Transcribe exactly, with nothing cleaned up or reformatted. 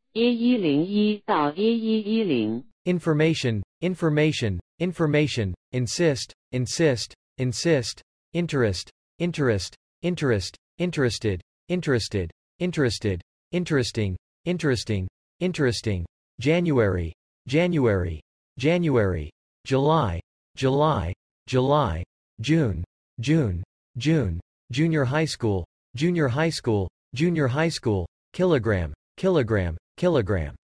A 一零一到 A 一一零。 information, information, information, insist, insist, insist, interest, interest, interest, interested, interested, interested, interesting, interesting, interesting, January, January, January, July, July, July, June, June, June, junior high school, junior high school, junior high school, kilogram, kilogram, kilogram.